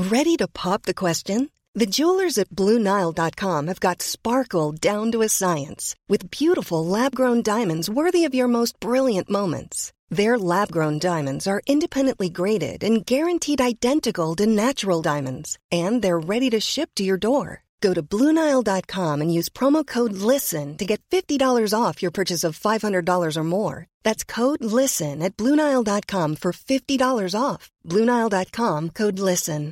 Ready to pop the question? The jewelers at BlueNile.com have got sparkle down to a science with beautiful lab-grown diamonds worthy of your most brilliant moments. Their lab-grown diamonds are independently graded and guaranteed identical to natural diamonds, and they're ready to ship to your door. Go to BlueNile.com and use promo code LISTEN to get $50 off your purchase of $500 or more. That's code LISTEN at BlueNile.com for $50 off. BlueNile.com, code LISTEN.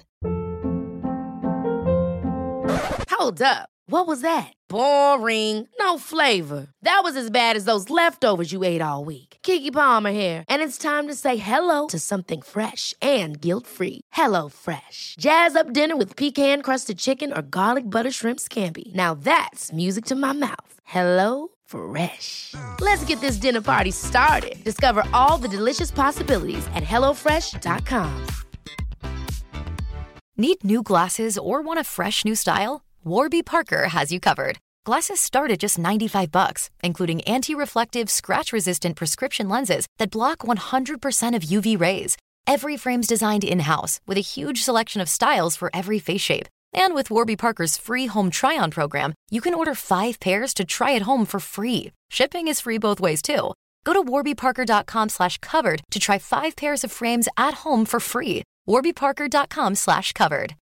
Hold up. What was that? Boring. No flavor. That was as bad as those leftovers you ate all week. Keke Palmer here, and it's time to say hello to something fresh and guilt-free. Hello Fresh. Jazz up dinner with pecan-crusted chicken or garlic butter shrimp scampi. Now that's music to my mouth. Hello Fresh. Let's get this dinner party started. Discover all the delicious possibilities at hellofresh.com. Need new glasses or want a fresh new style? Warby Parker has you covered. Glasses start at just $95, including anti-reflective, scratch-resistant prescription lenses that block 100% of UV rays. Every frame's designed in-house with a huge selection of styles for every face shape. And with Warby Parker's free home try-on program, you can order 5 pairs to try at home for free. Shipping is free both ways, too. Go to warbyparker.com/covered to try 5 pairs of frames at home for free. warbyparker.com/covered.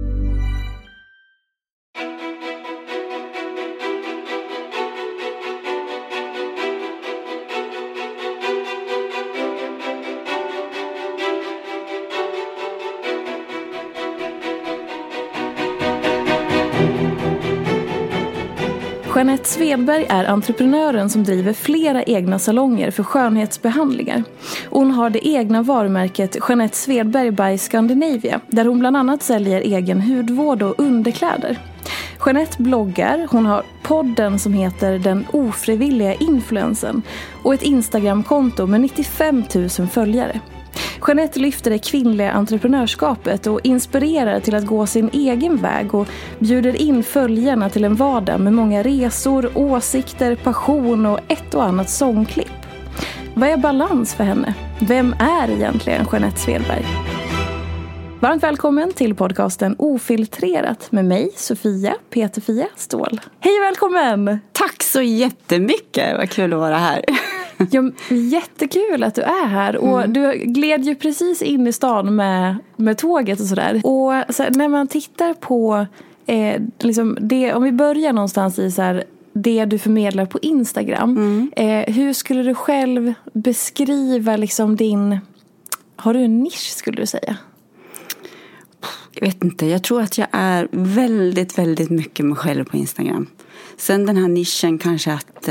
Jeanette Svedberg är entreprenören som driver flera egna salonger för skönhetsbehandlingar. Hon har det egna varumärket Jeanette Svedberg by Scandinavia, där hon bland annat säljer egen hudvård och underkläder. Jeanette bloggar, hon har podden som heter Den ofrivilliga influensen och ett Instagramkonto med 95 000 följare. Jeanette lyfter det kvinnliga entreprenörskapet och inspirerar till att gå sin egen väg och bjuder in följarna till en vardag med många resor, åsikter, passion och ett och annat sångklipp. Vad är balans för henne? Vem är egentligen Jeanette Svedberg? Varmt välkommen till podcasten Ofiltrerat med mig, Sofia Peterfia Ståhl. Hej och välkommen! Tack så jättemycket, vad kul att vara här. Ja, jättekul att du är här. Och du gled ju precis in i stan med tåget och sådär. Och så när man tittar på liksom det, om vi börjar någonstans i så här, det du förmedlar på Instagram. Hur skulle du själv beskriva liksom din... Har du en nisch, skulle du säga? Jag vet inte, jag tror att jag är väldigt, väldigt mycket mig själv på Instagram. Sen den här nischen kanske att...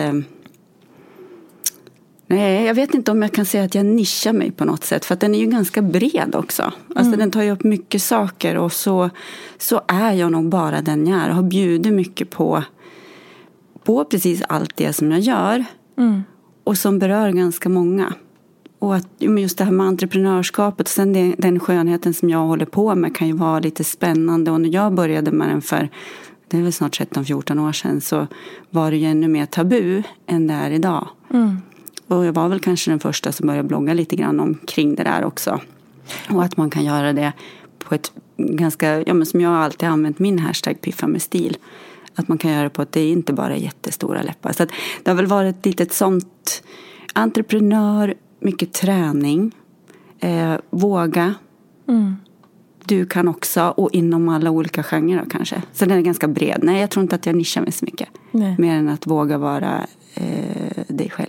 Nej, jag vet inte om jag kan säga att jag nischar mig på något sätt. För att den är ju ganska bred också. Alltså den tar ju upp mycket saker. Och så är jag nog bara den jag är. Jag har bjudit mycket på precis allt det som jag gör. Och som berör ganska många. Och att just det här med entreprenörskapet. Och sen den skönheten som jag håller på med kan ju vara lite spännande. Och när jag började med den det är väl snart 13-14 år sedan. Så var det ju ännu mer tabu än det är idag. Och jag var väl kanske den första som började blogga lite grann omkring det där också. Och att man kan göra det på ett ganska, men som jag alltid har använt min hashtag piffa med stil. Att man kan göra det på att det inte bara är jättestora läppar. Så att det har väl varit lite ett sånt entreprenör, mycket träning, våga. Du kan också, och inom alla olika genrer kanske. Så den är ganska bred. Nej, jag tror inte att jag nischar mig så mycket. Nej. Mer än att våga vara dig själv.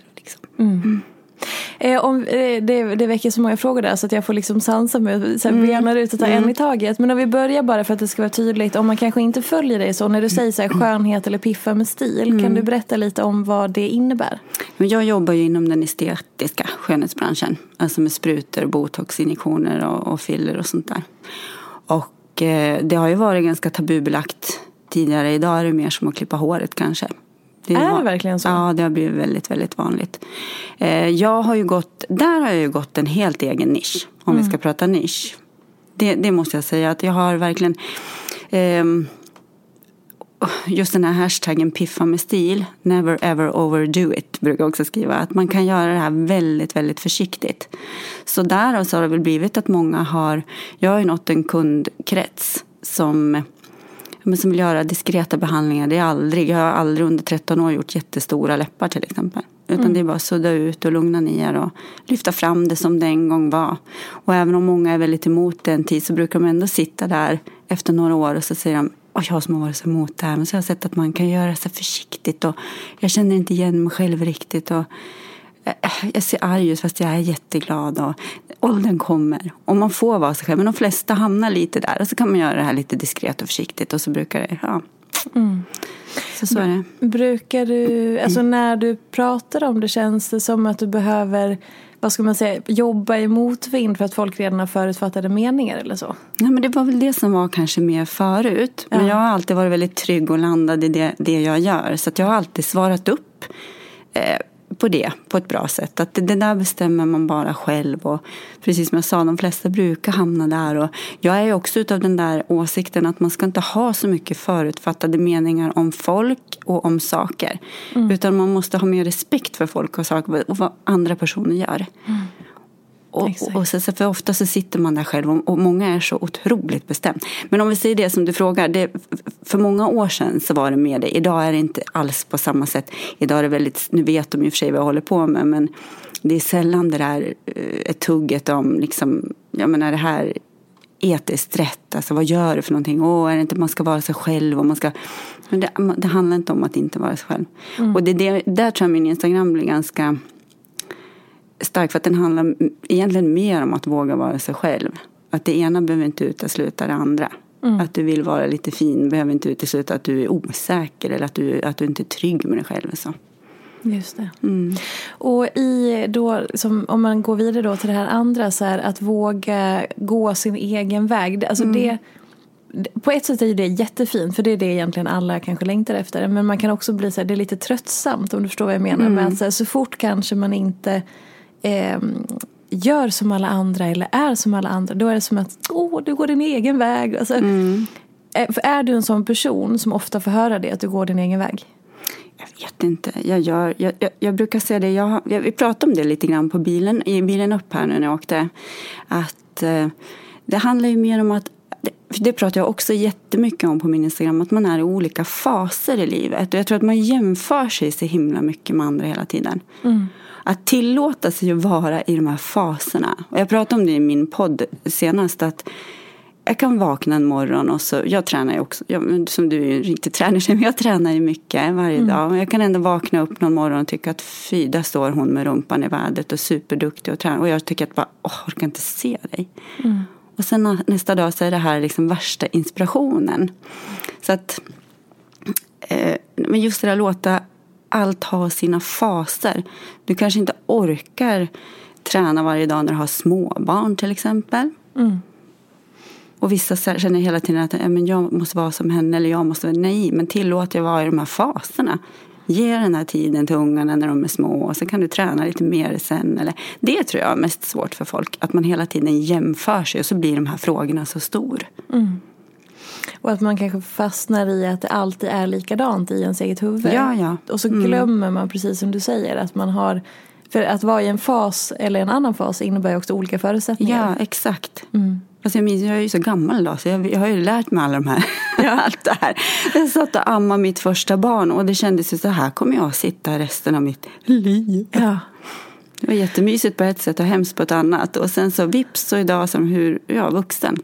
Det väcker så många frågor där så att jag får liksom sansa mig och benar ut och ta en i taget. Men om vi börjar bara för att det ska vara tydligt, om man kanske inte följer dig så, när du säger så här, skönhet eller piffa med stil, kan du berätta lite om vad det innebär? Jag jobbar ju inom den estetiska skönhetsbranschen, alltså med sprutor, botoxinjektioner och filler och sånt där. Och det har ju varit ganska tabubelagt tidigare. Idag är det mer som att klippa håret kanske. Det är det verkligen så? Ja, det har blivit väldigt, väldigt vanligt. Jag har ju gått en helt egen nisch, om vi ska prata nisch. Det måste jag säga, att jag har verkligen... just den här hashtaggen piffa med stil, never ever overdo it, brukar jag också skriva, att man kan göra det här väldigt, väldigt försiktigt. Så där så har det väl blivit att många jag har ju nått en kundkrets som vill göra diskreta behandlingar. Jag har aldrig under 13 år gjort jättestora läppar till exempel. Utan det är bara att sudda ut och lugna ner och lyfta fram det som det en gång var. Och även om många är väldigt emot den tid så brukar de ändå sitta där efter några år och så säger de, jag som har varit så emot det här, men så har jag sett att man kan göra så försiktigt och jag känner inte igen mig själv riktigt och jag ser arg ut fast jag är jätteglad och åldern kommer och man får vara sig själv, men de flesta hamnar lite där och så kan man göra det här lite diskret och försiktigt och så brukar det, så är det. Brukar du, alltså när du pratar om det, känns det som att du behöver, vad ska man säga, jobba i motvind för att folk redan har förutfattade meningar eller så? Nej, men det var väl det som var kanske mer förut. Men jag har alltid varit väldigt trygg och landad i det jag gör. Så att jag har alltid svarat upp på det på ett bra sätt. Att det där bestämmer man bara själv. Och precis som jag sa, de flesta brukar hamna där. Och jag är också utav den där åsikten att man ska inte ha så mycket förutfattade meningar om folk och om saker. Utan man måste ha mer respekt för folk och saker och vad andra personer gör. Och så för ofta så sitter man där själv och många är så otroligt bestämt. Men om vi säger det som du frågar, för många år sedan så var det med det. Idag är det inte alls på samma sätt. Idag är det väldigt, nu vet de ju för sig vad jag håller på med, men det är sällan det där ett tugget om liksom, jag menar det här etiskt rätt, alltså vad gör du för någonting? Är det inte man ska vara sig själv och man ska, men det handlar inte om att inte vara sig själv. Och där tror jag min Instagram blir ganska stark, för att den handlar egentligen mer om att våga vara sig själv. Att det ena behöver inte utesluta det andra. Att du vill vara lite fin behöver inte utesluta att du är osäker eller att du inte är trygg med dig själv. Så. Just det. Och som, om man går vidare då till det här andra, så här, att våga gå sin egen väg. Alltså det, på ett sätt är det jättefint, för det är det egentligen alla kanske längtar efter. Men man kan också bli så här, det är lite tröttsamt, om du förstår vad jag menar. Med att så fort kanske man inte gör som alla andra eller är som alla andra, då är det som att du går din egen väg. Alltså, är du en sån person som ofta får höra det, att du går din egen väg? Jag vet inte. Jag brukar säga det. Vi pratade om det lite grann i bilen upp här nu när jag åkte. Att det handlar ju mer om att, det pratar jag också jättemycket om på min Instagram, att man är i olika faser i livet. Och jag tror att man jämför sig så himla mycket med andra hela tiden. Att tillåta sig att vara i de här faserna. Och jag pratade om det i min podd senast, att jag kan vakna en morgon och så, jag tränar ju också, som du är ju riktigt tränare, men jag tränar ju mycket varje dag. Och jag kan ändå vakna upp någon morgon och tycka att fy, där står hon med rumpan i vädret och superduktig och tränar. Och jag tycker att jag orkar inte se dig. Och sen nästa dag så är det här liksom värsta inspirationen. Så att, men just det där, låta allt ha sina faser. Du kanske inte orkar träna varje dag när du har småbarn till exempel. Och vissa känner hela tiden att men jag måste vara som henne, eller jag måste, nej, men tillåt jag vara i de här faserna. Ge den här tiden till ungarna när de är små, och så kan du träna lite mer sen. Eller, det tror jag är mest svårt för folk, att man hela tiden jämför sig och så blir de här frågorna så stor. Och att man kanske fastnar i att det alltid är likadant i ens eget huvud. Ja. Och så glömmer man, precis som du säger, att man har, för att vara i en fas eller en annan fas innebär också olika förutsättningar. Ja, exakt. Alltså jag är ju så gammal då, så jag har ju lärt mig alla de här, allt det här. Jag satt och ammade mitt första barn och det kändes ju så här, kommer jag att sitta resten av mitt liv. Ja. Det var jättemysigt på ett sätt och hemskt på ett annat. Och sen så vips så idag som vuxen.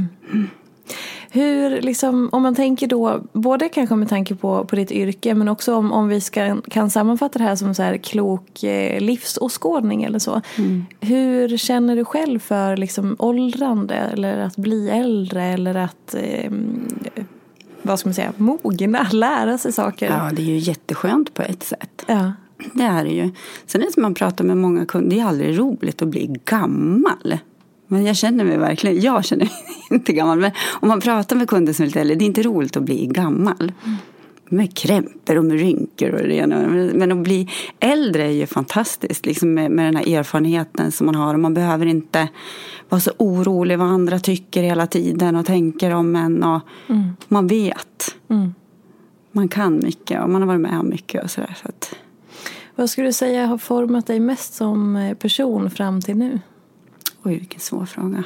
Hur, liksom, om man tänker då, både kanske med tanke på ditt yrke, men också om vi kan sammanfatta det här som så här klok livsåskådning eller så. Hur känner du själv för liksom åldrande, eller att bli äldre, eller att vad ska man säga, mogna, lära sig saker? Ja, det är ju jätteskönt på ett sätt. Ja. Det är det ju. Sen är det som man pratar med många kunder, det är aldrig roligt att bli gammal. Men jag känner mig inte gammal. Men om man pratar med kunder som är lite äldre, det är inte roligt att bli gammal. Med krämpor och med rynkor och det ena. Men att bli äldre är ju fantastiskt. Liksom med den här erfarenheten som man har. Och man behöver inte vara så orolig vad andra tycker hela tiden och tänker om en. Och man vet. man kan mycket och man har varit med om mycket och sådär. Så att... Vad skulle du säga har format dig mest som person fram till nu? Oj, vilken svår fråga.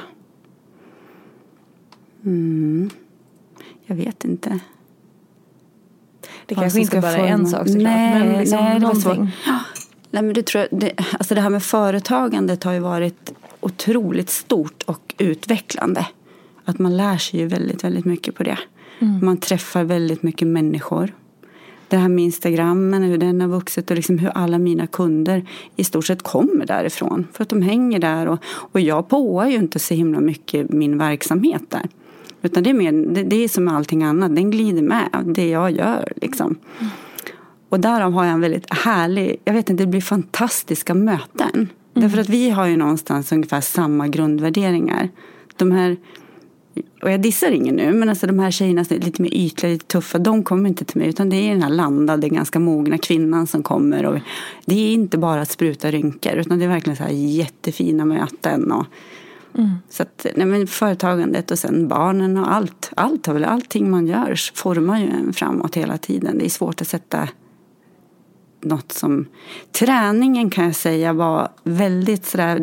Jag vet inte. Det kanske inte bara är en sak såklart. Nej, men liksom nej, det var någonting. Nej, men det tror jag, alltså det här med företagandet har ju varit otroligt stort och utvecklande. Att man lär sig ju väldigt, väldigt mycket på det. Man träffar väldigt mycket människor. Det här med Instagrammen, hur den har vuxit och liksom hur alla mina kunder i stort sett kommer därifrån. För att de hänger där och jag påar ju inte så himla mycket min verksamhet där. Utan det är mer, det är som allting annat, den glider med det jag gör liksom. Och därav har jag en väldigt härlig, jag vet inte, det blir fantastiska möten. Därför att vi har ju någonstans ungefär samma grundvärderingar. De här, och jag dissar ingen nu, men alltså de här tjejerna som är lite mer ytliga, lite tuffa, de kommer inte till mig. Utan det är den här landade, ganska mogna kvinnan som kommer. Och det är inte bara att spruta rynkor, utan det är verkligen så här jättefina möten. Och, så att, nej men företagandet och sen barnen och allting man gör formar ju en framåt hela tiden. Det är svårt att sätta något som... Träningen kan jag säga var väldigt sådär,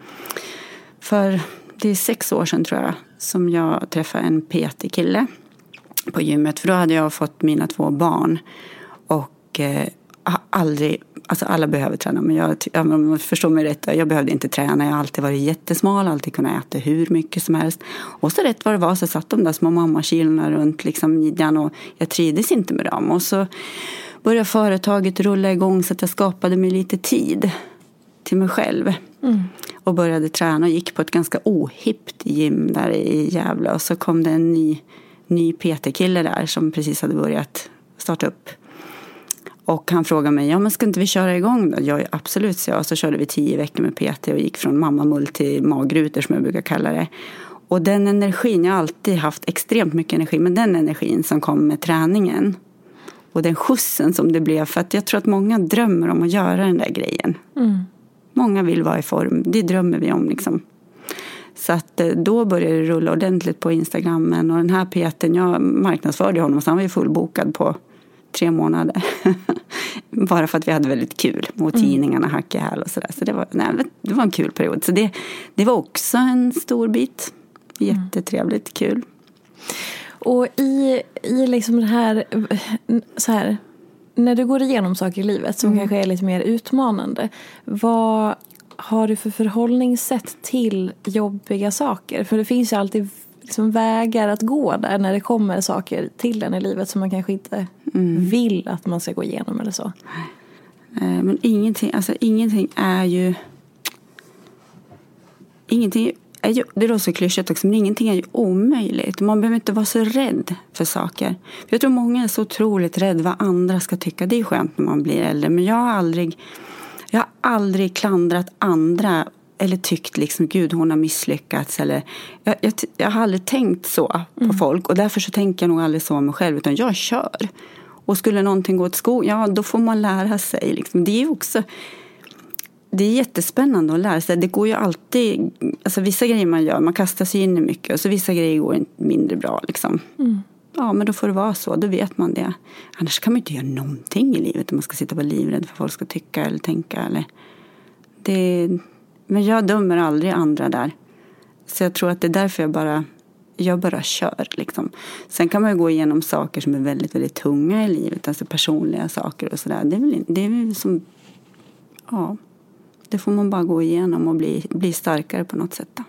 det är 6 år sedan tror jag som jag träffade en PT-kille på gymmet. För då hade jag fått mina 2 barn och aldrig, alltså alla behöver träna, men om man förstår mig rätt, jag behövde inte träna. Jag har alltid varit jättesmal, alltid kunnat äta hur mycket som helst. Och så rätt vad det var så satt de där små mammakilorna runt liksom midjan och jag trivdes inte med dem. Och så började företaget rulla igång så att jag skapade mig lite tid till mig själv. Och började träna och gick på ett ganska ohippt gym där i Gävle. Och så kom det en ny PT-kille där som precis hade börjat starta upp. Och han frågade mig, men ska inte vi köra igång då? Ja, absolut, så jag. Så körde vi 10 veckor med PT och gick från mammamull till magrutor som jag brukar kalla det. Och den energin, jag har alltid haft extremt mycket energi, men den energin som kom med träningen och den skjutsen som det blev, för att jag tror att många drömmer om att göra den där grejen. Många vill vara i form, det drömmer vi om liksom. Så att då började det rulla ordentligt på Instagrammen och den här PT:n, jag marknadsförde honom och så han var ju fullbokad på 3 månader. Bara för att vi hade väldigt kul mot tidningarna, hack i häl och sådär. Så det var en kul period. Så det var också en stor bit. Jättetrevligt, kul. Och i liksom det här, så här, när du går igenom saker i livet som kanske är lite mer utmanande, vad har du för förhållningssätt till jobbiga saker? För det finns ju alltid liksom vägar att gå där när det kommer saker till en i livet som man kanske inte vill att man ska gå igenom eller så. Men ingenting är ju... Det är då så klyschigt också, men ingenting är ju omöjligt. Man behöver inte vara så rädd för saker. Jag tror många är så otroligt rädd vad andra ska tycka. Det är skönt när man blir äldre, men jag har aldrig klandrat andra eller tyckt liksom, gud hon har misslyckats. Eller, jag har aldrig tänkt så på folk och därför så tänker jag nog aldrig så om mig själv, utan jag kör. Och skulle någonting gå åt skog, ja då får man lära sig. Liksom. Det är också... Det är jättespännande att lära sig. Det går ju alltid... Alltså vissa grejer man gör, man kastar sig in i mycket. Och så vissa grejer går mindre bra liksom. Ja, men då får det vara så. Då vet man det. Annars kan man inte göra någonting i livet. Om man ska sitta på livrädd för folk ska tycka eller tänka. Eller... Men jag dömer aldrig andra där. Så jag tror att det är därför jag bara kör liksom. Sen kan man ju gå igenom saker som är väldigt, väldigt tunga i livet. Alltså personliga saker och sådär. Det är väl som... Ja... Det får man bara gå igenom och bli starkare på något sätt då.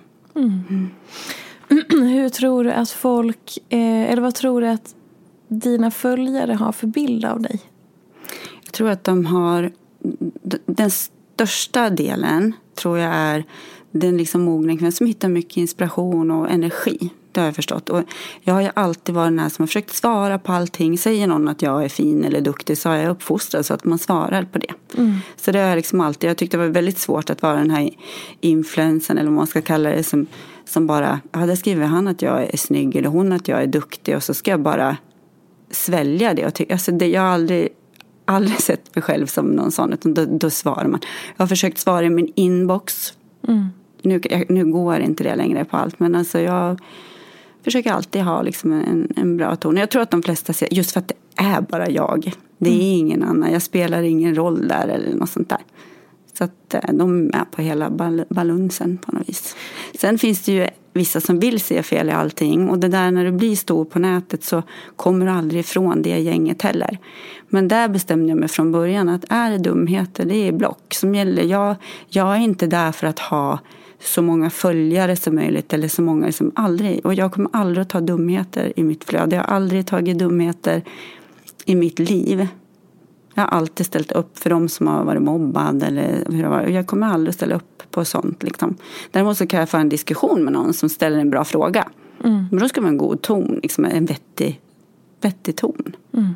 Hur tror du att folk, eller vad tror du att dina följare har för bild av dig? Jag tror att de har, den största delen tror jag är den liksom mogna kvinnan som hittar mycket inspiration och energi. Det har jag förstått. Och jag har ju alltid varit den här som har försökt svara på allting. Säger någon att jag är fin eller duktig så har jag uppfostrat så att man svarar på det. Så det har jag liksom alltid. Jag tyckte det var väldigt svårt att vara den här influensen eller vad man ska kalla det som bara, där skriver han att jag är snygg eller hon att jag är duktig och så ska jag bara svälja det. Och jag har aldrig sett mig själv som någon sån, utan då svarar man. Jag har försökt svara i min inbox. Nu går inte det längre på allt, men alltså jag försöker alltid ha liksom en bra ton. Jag tror att de flesta ser, just för att det är bara jag. Det är ingen annan. Jag spelar ingen roll där eller något sånt där. Så att de är på hela balansen på något vis. Sen finns det ju vissa som vill se fel i allting. Och det där när du blir stor på nätet så kommer du aldrig ifrån det gänget heller. Men där bestämde jag mig från början att är det dumheter, det är block som gäller. Jag är inte där för att ha så många följare som möjligt eller så många som aldrig. Och jag kommer aldrig att ta dumheter i mitt flöde. Jag har aldrig tagit dumheter i mitt liv. Jag har alltid ställt upp för de som har varit mobbad eller hur det var. Jag kommer aldrig ställa upp på sånt liksom. Däremot så kan jag få en diskussion med någon som ställer en bra fråga. Men då ska man ha en god ton, liksom en vettig ton.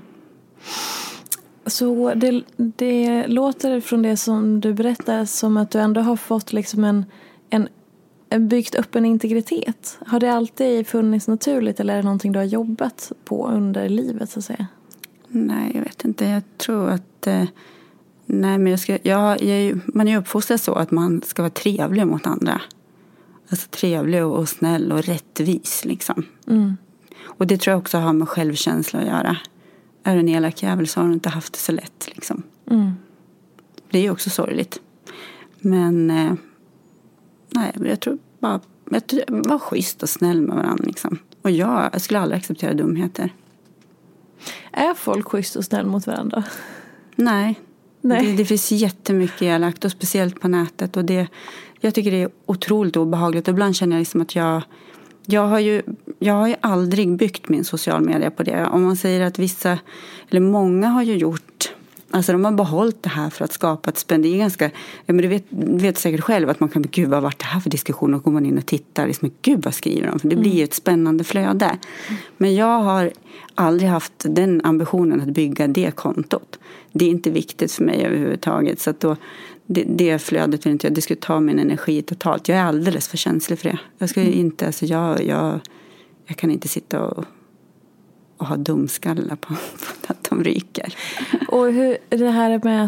Så det låter från det som du berättar som att du ändå har fått liksom en byggt upp en integritet. Har det alltid funnits naturligt eller är det någonting du har jobbat på under livet så att säga? Nej, jag vet inte. Jag tror att men man är uppfostrad så att man ska vara trevlig mot andra. Alltså trevlig och snäll och rättvis liksom. Och det tror jag också har med självkänsla att göra. Är du en elak jävel så har du inte haft det så lätt liksom. Det är ju också sorgligt. Men jag tror bara var schysst och snäll med varandra liksom. Och jag skulle aldrig acceptera dumheter. Är folk schysst och snäll mot varandra? Nej. Det finns jättemycket elakt och speciellt på nätet. Och jag tycker det är otroligt obehagligt. Och ibland känner jag liksom att jag har ju aldrig byggt min social media på det. Om man säger att vissa, eller många har ju gjort, alltså de har behållit det här för att skapa ett spänn. Det är ganska, men du vet säkert själv att man kan, gud vad varit det här för diskussion och går man in och tittar, liksom, gud vad skriver de? För det blir ju ett spännande flöde. Men jag har aldrig haft den ambitionen att bygga det kontot. Det är inte viktigt för mig överhuvudtaget. Så att då, det flödet vill inte jag. Det skulle ta min energi totalt. Jag är alldeles för känslig för det. Jag ska inte, alltså jag kan inte sitta och ha dumskallar på att de ryker. Och hur det här med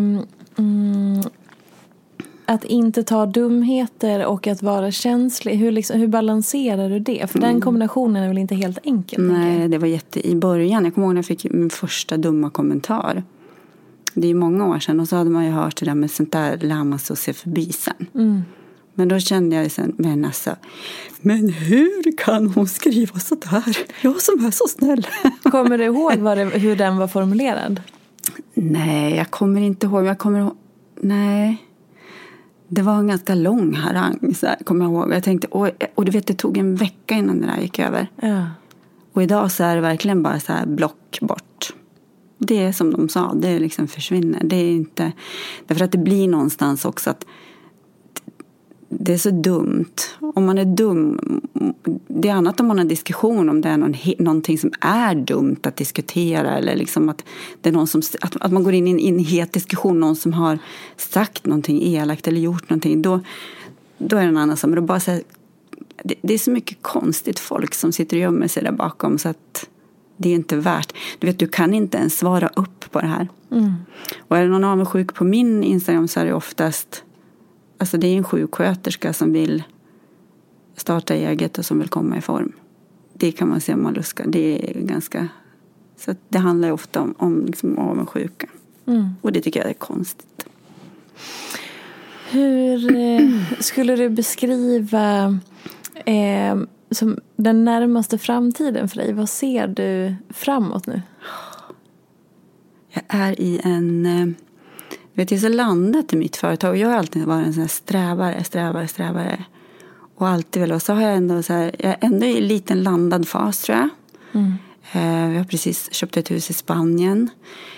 att inte ta dumheter och att vara känslig, hur balanserar du det? För den kombinationen är väl inte helt enkel? Nej, det var i början. Jag kommer ihåg när jag fick min första dumma kommentar. Det är ju många år sedan. Och så hade man ju hört det där med sånt där lär man sig att se förbi sen. Men då kände jag sen, men hur kan hon skriva så där? Jag som är så snäll. Kommer du ihåg hur den var formulerad? Nej, jag kommer inte ihåg. Nej. Det var en ganska lång harang, så här, kommer jag ihåg. Jag tänkte, och du vet, det tog en vecka innan det där gick över. Ja. Och idag så är det verkligen bara så här block bort. Det är som de sa, det liksom försvinner. Det är inte, därför att det blir någonstans också att det är så dumt. Om man är dum, det är annat om man har en diskussion om det är någonting som är dumt att diskutera eller liksom att det är någon som att man går in i en het diskussion, någon som har sagt någonting elakt eller gjort någonting, då är det en annan som då bara så här, det är så mycket konstigt folk som sitter och gömmer sig där bakom så att det är inte värt. Du vet, du kan inte ens svara upp på det här. Och är det någon avundsjuk på min Instagram så är det oftast, alltså det är en sjuksköterska som vill starta eget och som vill komma i form. Det kan man se om man luskar. Det är ganska, så att det handlar ofta om liksom avundsjuka. Och det tycker jag är konstigt. Hur skulle du beskriva som den närmaste framtiden för dig? Vad ser du framåt nu? Jag är i jag är så landat i mitt företag. Jag har alltid varit en sån här strävare. Och alltid väl. Och så har jag ändå så här, jag är ändå i en liten landad fas, tror jag. Jag har precis köpt ett hus i Spanien.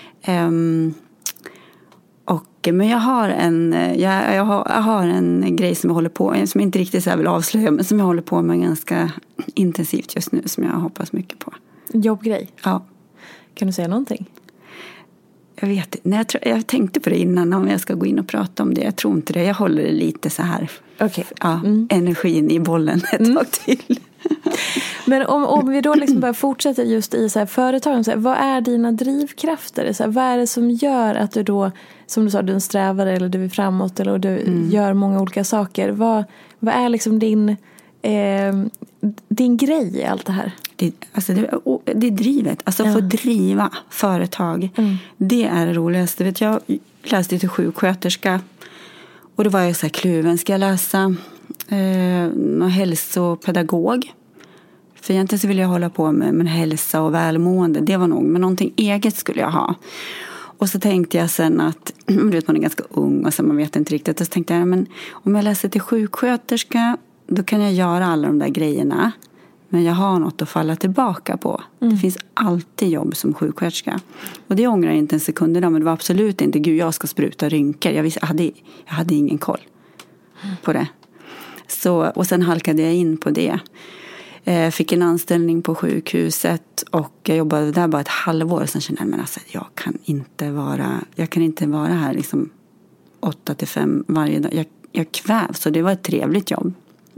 Men jag har en grej som jag håller på med, som jag inte riktigt så här vill avslöja, men som jag håller på med ganska intensivt just nu, som jag hoppas mycket på. Jobbgrej? Ja. Kan du säga någonting? Jag vet inte. Jag tänkte på det innan om jag ska gå in och prata om det. Jag tror inte det. Jag håller det lite så här. Okej. Ja, energin i bollen ett tag till. Men om vi då liksom bara fortsätter just i så här företagen, så här, vad är dina drivkrafter? Så här, vad är det som gör att du då, som du sa, du är en strävare eller du är framåt eller du gör många olika saker? Vad är liksom din din grej i allt det här? Det är drivet. Alltså få driva företag. Det är det roligaste. Vet jag läste till sjuksköterska. Och då var jag så här kluven. Ska jag läsa någon hälsopedagog? För egentligen så ville jag hålla på med hälsa och välmående. Det var nog. Men någonting eget skulle jag ha. Och så tänkte jag sen att, du vet, man är ganska ung och så man vet inte riktigt. Och så tänkte jag, men om jag läser till sjuksköterska, då kan jag göra alla de där grejerna. Men jag har något att falla tillbaka på. Det finns alltid jobb som sjuksköterska. Och det ångrar jag inte en sekund idag. Men det var absolut inte, gud jag ska spruta rynkor. Jag hade ingen koll på det. Så, och sen halkade jag in på det. Fick en anställning på sjukhuset. Och jag jobbade där bara ett halvår. Och sen kände jag, men alltså, jag kan inte vara här liksom 8-5 varje dag. Jag kvävs. Så det var ett trevligt jobb.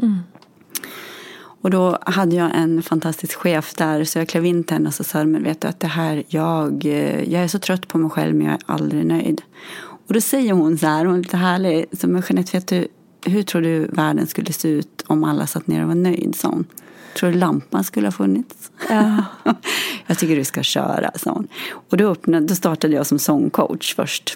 Och då hade jag en fantastisk chef där. Så jag klev in till henne och så sa, men vet du att det här, jag är så trött på mig själv men jag är aldrig nöjd. Och då säger hon så här, hon är lite härlig. Så, men Jeanette, vet du, hur tror du världen skulle se ut om alla satt ner och var nöjd, sa hon. Tror du lampan skulle ha funnits? Ja. Jag tycker du ska köra, sa hon. Och då startade jag som sångcoach först.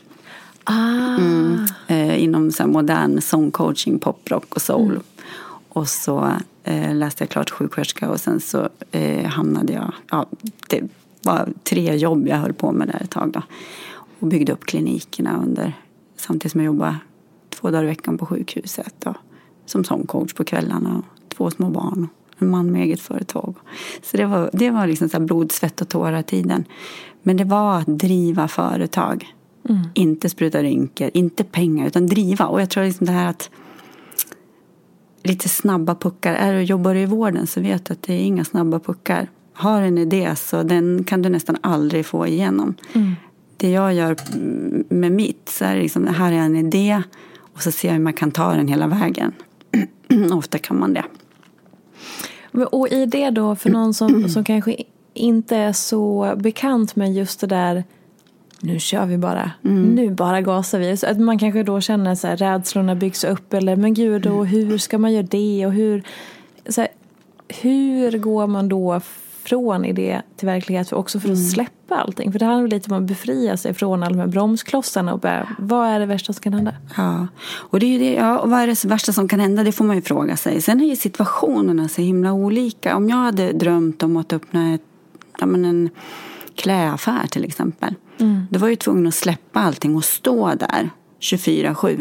Inom så här modern sångcoaching, poprock och soul. Och så läste jag klart sjuksköterska och sen så hamnade jag, det var 3 jobb jag höll på med där ett tag då. Och byggde upp klinikerna samtidigt som jag jobbade 2 dagar i veckan på sjukhuset då. Som sångcoach på kvällarna och 2 små barn och en man med eget företag. Så det var liksom så här blod, svett och tårar tiden. Men det var att driva företag. Inte spruta rynkor, inte pengar utan driva. Och jag tror liksom det här att lite snabba puckar. Jobbar du i vården så vet du att det är inga snabba puckar. Har en idé så den kan du nästan aldrig få igenom. Det jag gör med mitt så är det liksom, här är en idé och så ser jag hur man kan ta den hela vägen. Ofta kan man det. Och i det då för någon som kanske inte är så bekant med just det där, nu kör vi bara. Nu bara gasar vi. Så att man kanske då känner så här, rädslorna byggs upp. Eller men gud, och hur ska man göra det? Och hur går man då från idé till verklighet? Också för att släppa allting. För det handlar lite om att befria sig från alla de här bromsklossarna. Och bara, vad är det värsta som kan hända? Ja, och det är ju det. Ja, och vad är det värsta som kan hända? Det får man ju fråga sig. Sen är ju situationerna så himla olika. Om jag hade drömt om att öppna en klädaffär till exempel. Då var jag tvungen att släppa allting och stå där 24/7.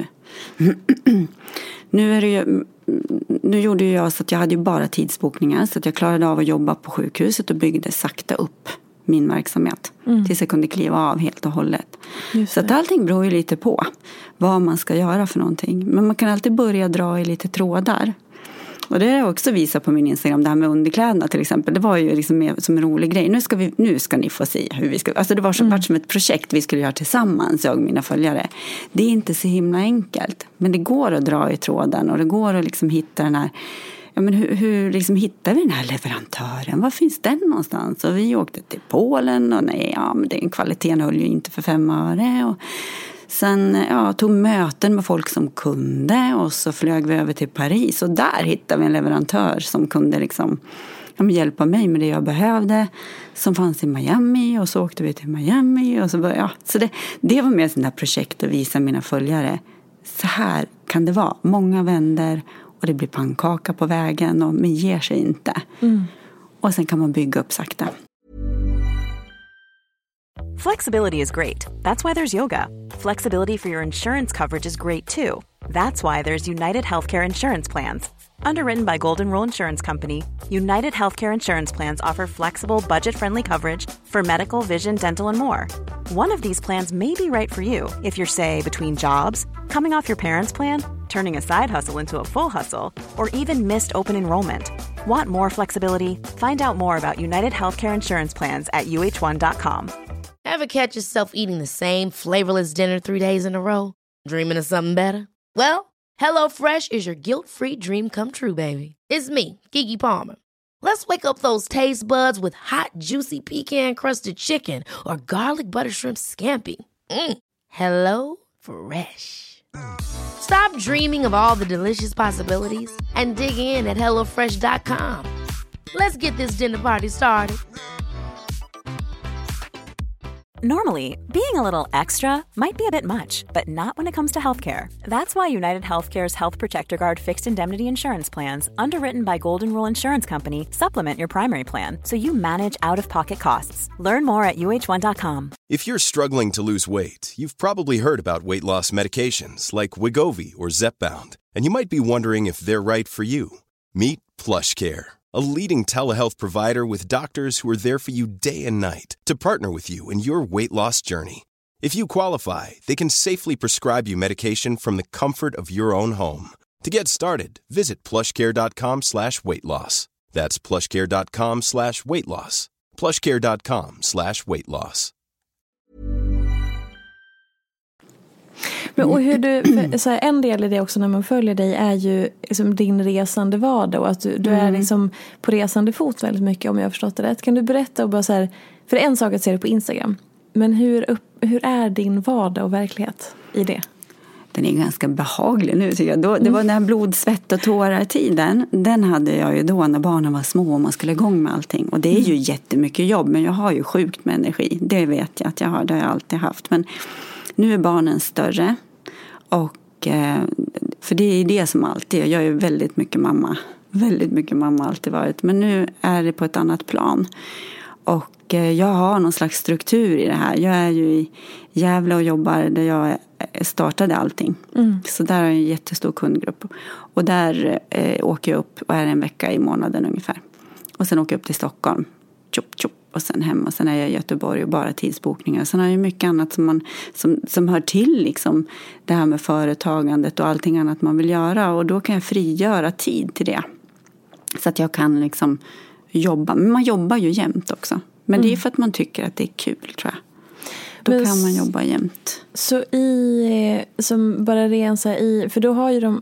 Nu gjorde jag så att jag hade ju bara tidsbokningar så att jag klarade av att jobba på sjukhuset och byggde sakta upp min verksamhet tills jag kunde kliva av helt och hållet. Så att allting beror ju lite på vad man ska göra för någonting. Men man kan alltid börja dra i lite trådar. Och det har jag också visat på min Instagram, det här med underkläderna till exempel. Det var ju liksom som en rolig grej. Nu ska ni få se hur vi ska... Alltså det var som ett projekt vi skulle göra tillsammans, jag och mina följare. Det är inte så himla enkelt. Men det går att dra i tråden och det går att liksom hitta den här... Ja, men hur liksom hittar vi den här leverantören? Var finns den någonstans? Och vi åkte till Polen och men den kvaliteten höll ju inte för 5 öre och... Sen tog möten med folk som kunde och så flög vi över till Paris och där hittade vi en leverantör som kunde liksom hjälpa mig med det jag behövde som fanns i Miami och så åkte vi till Miami och så så det var mer sånt där projekt att visa mina följare så här kan det vara, många vänder och det blir pannkaka på vägen och man ger sig inte och sen kan man bygga upp sakta. Flexibility is great. That's why there's yoga. Flexibility for your insurance coverage is great too. That's why there's United Healthcare Insurance Plans. Underwritten by Golden Rule Insurance Company, United Healthcare Insurance Plans offer flexible, budget-friendly coverage for medical, vision, dental, and more. One of these plans may be right for you if you're, say, between jobs, coming off your parents' plan, turning a side hustle into a full hustle, or even missed open enrollment. Want more flexibility? Find out more about United Healthcare Insurance Plans at uh1.com. Ever catch yourself eating the same flavorless dinner 3 days in a row? Dreaming of something better? Well, HelloFresh is your guilt-free dream come true, baby. It's me, Keke Palmer. Let's wake up those taste buds with hot, juicy pecan-crusted chicken or garlic butter shrimp scampi. Hello Fresh. Stop dreaming of all the delicious possibilities and dig in at HelloFresh.com. Let's get this dinner party started. Normally, being a little extra might be a bit much, but not when it comes to healthcare. That's why United Healthcare's Health Protector Guard fixed indemnity insurance plans, underwritten by Golden Rule Insurance Company, supplement your primary plan so you manage out-of-pocket costs. Learn more at UH1.com. If you're struggling to lose weight, you've probably heard about weight loss medications like Wegovy or Zepbound, and you might be wondering if they're right for you. Meet PlushCare, a leading telehealth provider with doctors who are there for you day and night to partner with you in your weight loss journey. If you qualify, they can safely prescribe you medication from the comfort of your own home. To get started, visit plushcare.com/weightloss. That's plushcare.com/weightloss. plushcare.com/weightloss. Men och hur du, så här, en del i det också när man följer dig är ju liksom din resande vardag och att du är liksom på resande fot väldigt mycket, om jag har förstått det rätt. Kan du berätta och bara så här, för det är en sak att se det på Instagram, men hur är din vardag och verklighet i det? Den är ganska behaglig nu tycker jag. Det var den här blod, svett och tårar-tiden. Den hade jag ju då när barnen var små och man skulle igång med allting. Och det är ju jättemycket jobb, men jag har ju sjukt med energi. Det vet jag att jag har, det har jag alltid haft. Men nu är barnen större. Och för det är det som alltid, jag är väldigt mycket mamma. Väldigt mycket mamma alltid varit. Men nu är det på ett annat plan. Och jag har någon slags struktur i det här. Jag är ju i Gävle och jobbar där jag startade allting. Så där har jag en jättestor kundgrupp. Och där åker jag upp och är en vecka i månaden ungefär. Och sen åker jag upp till Stockholm. Tjup. Och sen hem. Och sen är jag i Göteborg och bara tidsbokningar. Sen har jag mycket annat som hör till liksom det här med företagandet och allting annat man vill göra. Och då kan jag frigöra tid till det. Så att jag kan liksom jobba. Men man jobbar ju jämt också. Men det är för att man tycker att det är kul, tror jag. Då kan man jobba jämt. Så som bara rensa i, för då har ju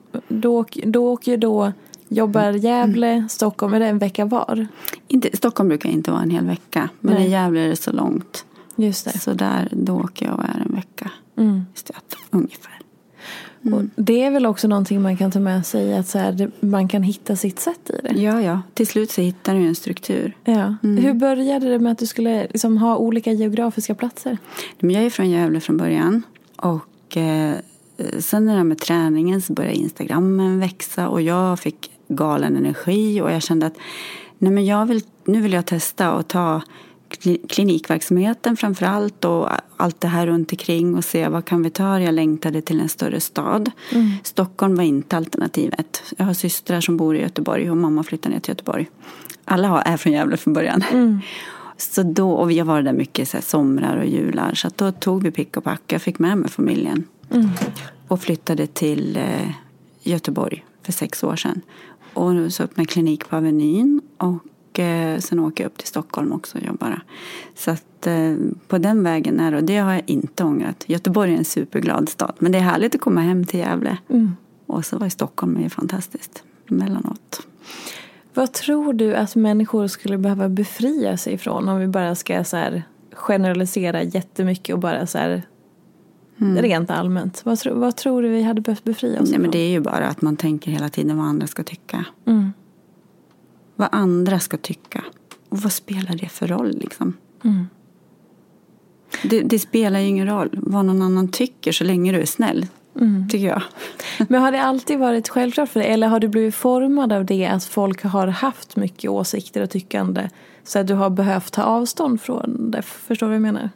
jobbar Gävle, Stockholm, är det en vecka var? Stockholm brukar inte vara en hel vecka. Men i Gävle är det så långt. Just det. Så då åker jag och är en vecka. Just det, ungefär. Och det är väl också någonting man kan ta med sig, att så här, man kan hitta sitt sätt i det. Ja. Till slut så hittar du en struktur. Ja. Hur började det med att du skulle liksom ha olika geografiska platser? Jag är från Gävle från början. Och sen när det med träningen så började Instagrammen växa. Och jag fick galen energi. Och jag kände att nu vill jag testa och ta klinikverksamheten framförallt och allt det här runt omkring och se vad kan vi ta. Jag längtade till en större stad. Stockholm var inte alternativet. Jag har systrar som bor i Göteborg och mamma flyttade ner till Göteborg. Alla är från Gävle från början. Så då, och vi har varit där mycket så här, somrar och jular, så att då tog vi pick och pack. Jag fick med mig familjen och flyttade till Göteborg för 6 år sedan. Och så öppnade klinik på Avenyn och sen åker jag upp till Stockholm också och jobbar. Så att på den vägen är det har jag inte ångrat. Göteborg är en superglad stad. Men det är härligt att komma hem till Gävle. Och så var i Stockholm är fantastiskt emellanåt. Vad tror du att människor skulle behöva befria sig ifrån, om vi bara ska så här generalisera jättemycket och bara så här rent allmänt? Vad tror du vi hade behövt befria oss ifrån? Men det är ju bara att man tänker hela tiden vad andra ska tycka. Vad andra ska tycka. Och vad spelar det för roll liksom? Det spelar ju ingen roll vad någon annan tycker så länge du är snäll. Tycker jag. Men har det alltid varit självklart för dig? Eller har du blivit formad av det att folk har haft mycket åsikter och tyckande, så att du har behövt ta avstånd från det? Förstår du vad jag menar?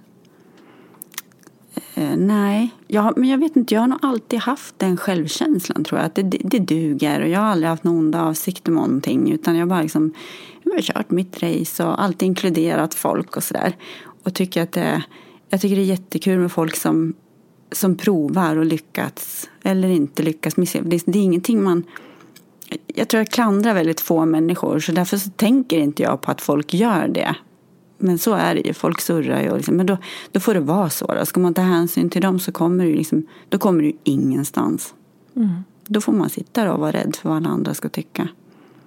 Nej, men jag vet inte. Jag har nog alltid haft den självkänslan, tror jag. Att det duger. Och jag har aldrig haft någon onda avsikt om någonting. Utan jag bara liksom, jag har kört mitt race och alltid inkluderat folk och sådär. Och tycker att jag tycker det är jättekul med folk som provar och lyckats. Eller inte lyckas misslyckas. Det är ingenting jag tror jag klandrar väldigt få människor. Så därför så tänker inte jag på att folk gör det. Men så är det ju, folk surrar ju liksom. Men då får det vara så då. Ska man ta hänsyn till dem så kommer det ju liksom, då kommer det ju ingenstans. Då får man sitta där och vara rädd för vad alla andra ska tycka.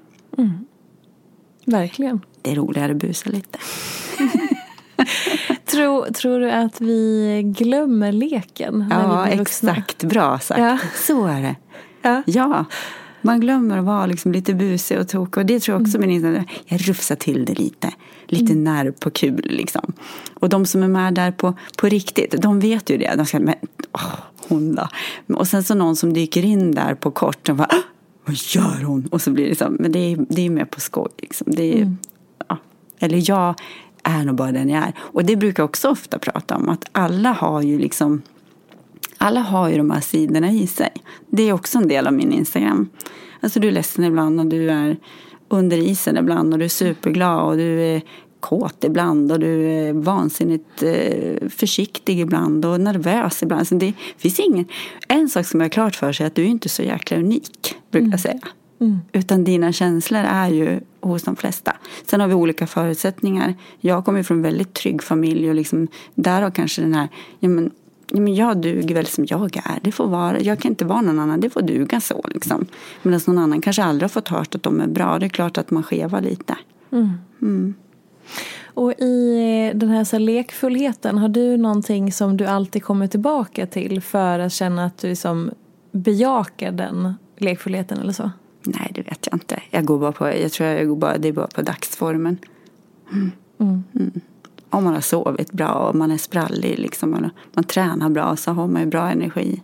Verkligen. Det är roligare att busa lite. Tror du att vi glömmer leken när vi blir vuxna? Exakt. Bra sagt. Ja. Så är det. Ja. Man glömmer att vara liksom lite busig och tok. Och det tror jag också jag rufsar till det lite. Lite nerv på kul liksom. Och de som är med där på riktigt, de vet ju det. De ska, men hon då. Och sen så någon som dyker in där på kort. Och bara, vad gör hon? Och så blir det så. Men det är mer på skoj liksom. Det är, eller jag är nog bara den jag är. Och det brukar jag också ofta prata om. Att alla har ju de här sidorna i sig. Det är också en del av min Instagram. Alltså du är ledsen ibland och du är under isen ibland och du är superglad och du är kåt ibland och du är vansinnigt försiktig ibland och nervös ibland. Så det finns en sak som är klart för sig, att du är inte så jäkla unik, brukar jag säga. Utan dina känslor är ju hos de flesta. Sen har vi olika förutsättningar. Jag kommer från en väldigt trygg familj och liksom, där har kanske den här, men jag duger väl som jag är. Det får vara, jag kan inte vara någon annan, det får duga så liksom. Medan någon annan kanske aldrig har fått hört att de är bra. Det är klart att man skevar lite. Och i den här, så här lekfullheten, har du någonting som du alltid kommer tillbaka till för att känna att du liksom bejakar den lekfullheten eller så? Nej, det vet jag inte. Jag tror det är bara på dagsformen. Om man har sovit bra och man är sprallig liksom, man tränar bra, så har man ju bra energi.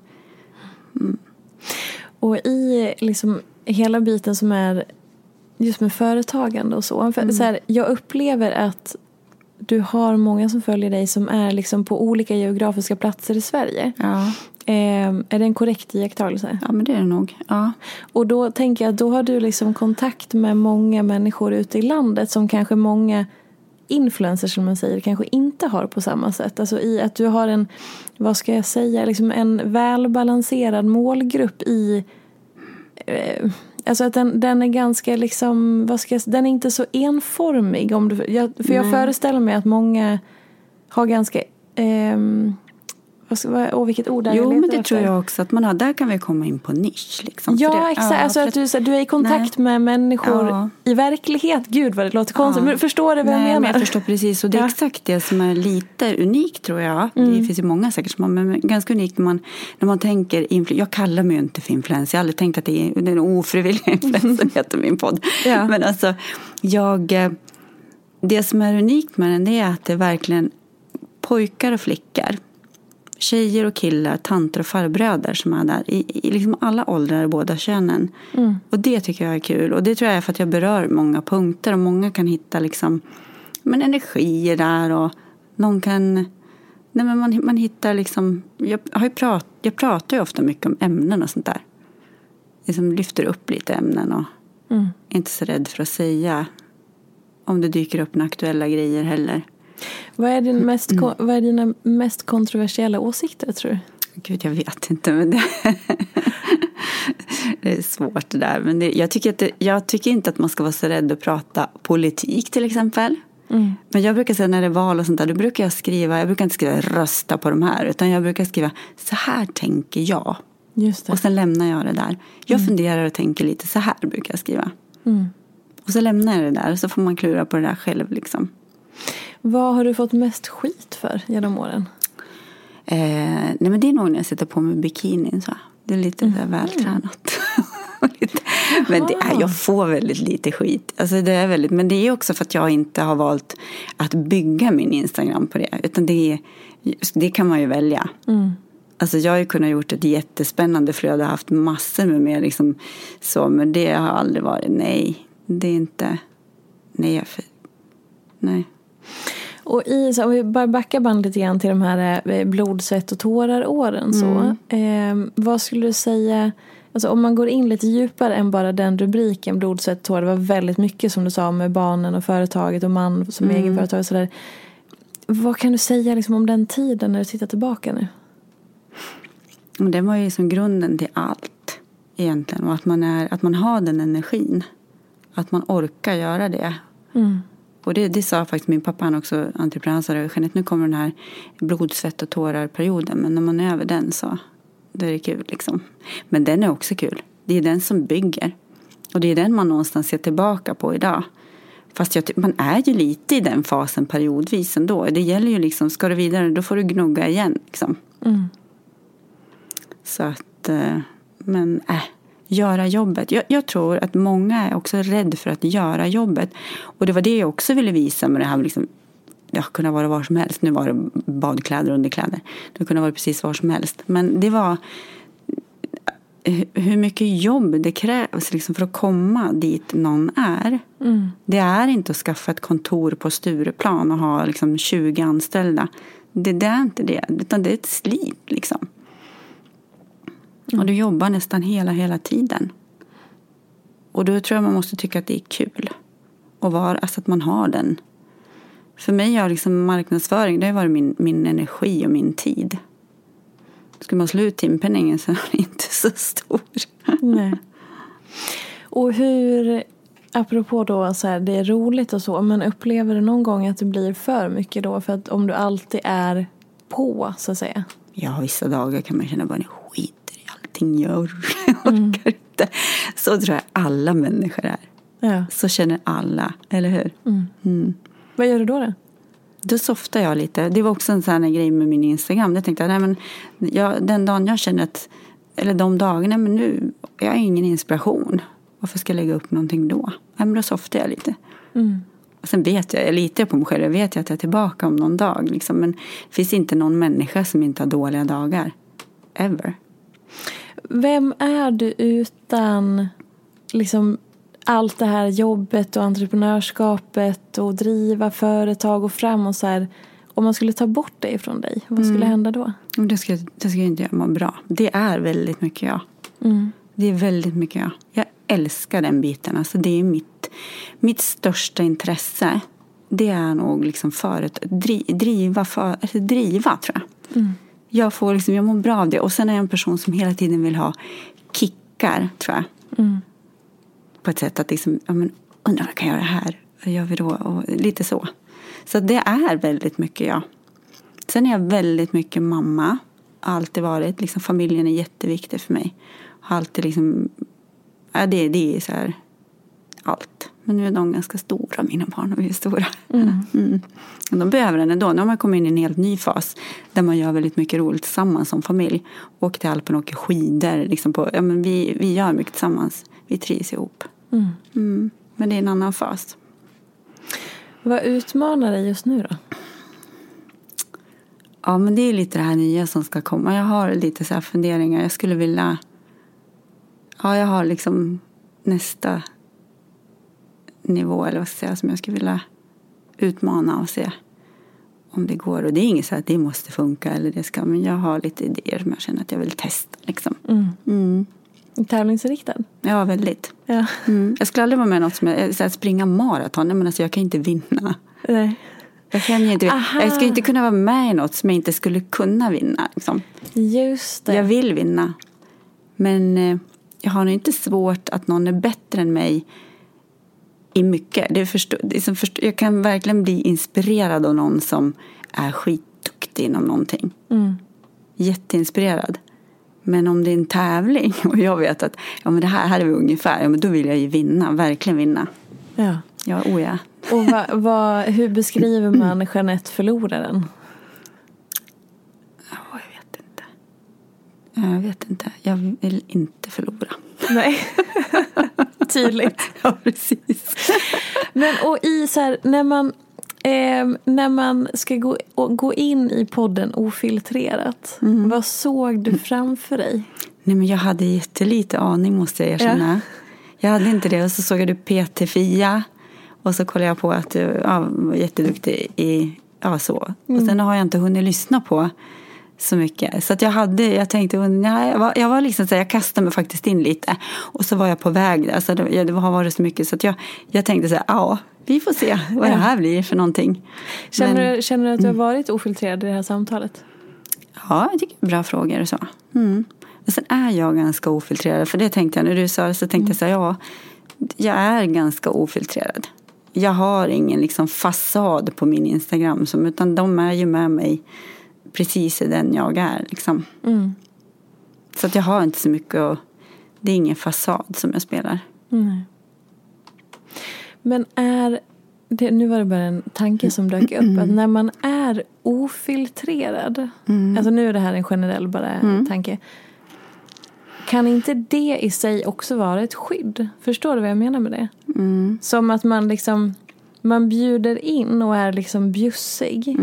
Och i liksom hela biten som är just med företagande och så. För, så här, jag upplever att du har många som följer dig som är liksom på olika geografiska platser i Sverige. Ja. Är det en korrekt iakttagelse? Ja, men det är det nog. Ja. Och då tänker jag att då har du liksom kontakt med många människor ute i landet som kanske många influencers, som man säger, kanske inte har på samma sätt. Alltså i att du har en, vad ska jag säga, liksom en välbalanserad målgrupp i alltså att den är ganska liksom, den är inte så enformig om du, jag föreställer mig att många har ganska vilket ord är det? Jo, men det tror jag också att man har. Där kan vi komma in på nisch liksom. Ja, exakt. Alltså att du är i kontakt med människor i verklighet. Gud vad det låter konstigt. Men förstår du vad jag menar? Men jag förstår precis. Och det är exakt det som är lite unikt, tror jag. Det finns ju många säkert som har, men ganska unikt när man tänker jag kallar mig ju inte för influencer. Jag har aldrig tänkt att det är den ofrivilliga influencer heter min podd. Ja. Men alltså, det som är unikt med den, det är att det är verkligen pojkar och flickor, tjejer och killar, tanter och farbröder som är där i liksom alla åldrar och båda könen. Och det tycker jag är kul. Och det tror jag är för att jag berör många punkter och många kan hitta liksom, men energier där och någon kan, nej men man hittar liksom, jag pratar ju ofta mycket om ämnen och sånt där. Liksom lyfter upp lite ämnen och är inte så rädd för att säga om det dyker upp några aktuella grejer heller. Vad är dina mest kontroversiella åsikter, tror du? Gud, jag vet inte, men det är svårt det där. Men jag tycker inte att man ska vara så rädd att prata politik till exempel. Men jag brukar säga när det är val och sånt där, då brukar jag brukar inte skriva rösta på de här, utan jag brukar skriva så här tänker jag. Just det. Och sen lämnar jag det där. Jag funderar och tänker lite så här, brukar jag skriva. Och så lämnar jag det där och så får man klura på det där själv liksom. Vad har du fått mest skit för genom åren? Nej, men det är nog när jag sätter på mig bikinin så. Det är lite så här vältränat. Men jag får väldigt lite skit. Alltså det är väldigt, men det är också för att jag inte har valt att bygga min Instagram på det. Utan det kan man ju välja. Alltså jag har ju kunnat gjort ett jättespännande flöde och haft massor med mer liksom så. Men det har aldrig varit, nej. Det är inte, nej. Och om vi bara backar band lite grann till de här blod, svett och tårar-åren så. Vad skulle du säga, alltså om man går in lite djupare än bara den rubriken, blod, svett och tårar, det var väldigt mycket som du sa med barnen och företaget och man som egenföretagare och sådär. Vad kan du säga liksom om den tiden när du tittar tillbaka nu? Det var ju som grunden till allt egentligen, och att man har den energin, att man orkar göra det. Och det sa faktiskt min pappa, han också entreprenör, sa Jeanette, nu kommer den här blod, svett och tårar-perioden, men när man är över den så då är det kul liksom. Men den är också kul. Det är den som bygger. Och det är den man någonstans ser tillbaka på idag. Fast man är ju lite i den fasen periodvis ändå. Det gäller ju liksom, ska du vidare då får du gnugga igen liksom. Så att, men göra jobbet. Jag tror att många är också rädda för att göra jobbet. Och det var det jag också ville visa med det här liksom. Det kunde vara var som helst. Nu var det badkläder och underkläder. Det kunde vara precis var som helst. Men det var hur mycket jobb det krävs liksom för att komma dit någon är. Det är inte att skaffa ett kontor på Stureplan och ha liksom 20 anställda. Det är inte det. Utan det är ett slit liksom. Och du jobbar nästan hela tiden. Och då tror jag man måste tycka att det är kul. Och alltså att man har den. För mig har liksom marknadsföring, det har varit min energi och min tid. Skulle man slå ut timpenningen så är den inte så stor. Nej. Och hur, apropå då så här, det är roligt och så, men upplever du någon gång att det blir för mycket då? För att om du alltid är på, så att säga. Ja, vissa dagar kan man känna bara skiter i allting jag orkar inte. Så tror jag alla människor är. Ja. Så känner alla, eller hur? Vad gör du då? Då softar jag lite. Det var också en sån här grej med min Instagram. Jag tänkte den dagen jag känner att, eller de dagarna, men nu jag har ingen inspiration. Varför ska jag lägga upp någonting då? Men då softar jag lite. Och sen vet jag litar på mig själv. Jag vet att jag är tillbaka om någon dag. Liksom. Men det finns inte någon människa som inte har dåliga dagar. Ever. Vem är du utan liksom allt det här jobbet och entreprenörskapet och driva företag och fram och så här, om man skulle ta bort det ifrån dig, vad skulle hända då? Det ska inte jag må bra. Det är väldigt mycket jag. Det är väldigt mycket jag. Jag älskar den biten. Alltså det är mitt största intresse. Det är nog liksom driva tror jag. Jag mår bra av det. Och sen är jag en person som hela tiden vill ha kickar, tror jag. På ett sätt att liksom, undrar vad kan jag göra här? Vad gör vi då? Och lite så. Så det är väldigt mycket jag. Sen är jag väldigt mycket mamma. Har alltid varit. Liksom, familjen är jätteviktig för mig. Har alltid liksom, det är så här allt. Men nu är de ganska stora, mina barn, och vi är stora. De behöver den ändå. Nu har man kommit in i en helt ny fas där man gör väldigt mycket roligt tillsammans som familj. Åker till Alpen och åker skidor. Liksom vi gör mycket tillsammans. Vi trivs ihop. Men det är en annan fas. Vad utmanar dig just nu då? Ja, men det är lite det här nya som ska komma. Jag har lite så här funderingar. Jag skulle vilja... Ja, jag har liksom nästa nivå, eller vad ska jag säga, som jag skulle vilja utmana och se om det går. Och det är inget så att det måste funka eller det ska, men jag har lite idéer som jag känner att jag vill testa liksom. Tävlingsinriktad? Ja, väldigt. Ja. Jag skulle aldrig vara med något som att springa maraton, men alltså jag kan inte vinna. Nej. Jag ska inte kunna vara med i något som jag inte skulle kunna vinna liksom. Just det. Jag vill vinna. Men jag har nog inte svårt att någon är bättre än mig i mycket. Jag kan verkligen bli inspirerad av någon som är skitduktig inom någonting. Jätteinspirerad. Men om det är en tävling och jag vet att men det här är vi ungefär, men då vill jag ju vinna, verkligen vinna. Ja. Ja, ja. Och hur beskriver man Jeanette förloraren? Jag vet inte. Jag vill inte förlora. Nej. Tydligt. Ja, precis. Men och i så här, när man ska gå in i podden ofiltrerat, vad såg du framför dig? Nej, men jag hade jättelite aning, måste jag erkänna. Ja. Jag hade inte det. Och så såg jag du PT Fia. Och så kollade jag på att du var jätteduktig i så. Och sen har jag inte hunnit lyssna på så mycket. Så att jag tänkte, jag var liksom så jag kastade mig faktiskt in lite. Och så var jag på väg. Alltså det har varit så mycket så att jag tänkte så här, vi får se vad det här blir för någonting. Känner du att du har varit ofiltrerad i det här samtalet? Ja, jag tycker det är bra frågor och så. Men sen är jag ganska ofiltrerad. För det tänkte jag, när du sa så tänkte jag så här, jag är ganska ofiltrerad. Jag har ingen liksom fasad på min Instagram, utan de är ju med mig precis i den jag är liksom. Så att jag har inte så mycket det är ingen fasad som jag spelar. Men nu var det bara en tanke som dök upp. Att när man är ofiltrerad. Alltså nu är det här en generell bara tanke. Kan inte det i sig också vara ett skydd? Förstår du vad jag menar med det? Som att man liksom... Man bjuder in och är liksom bjussig.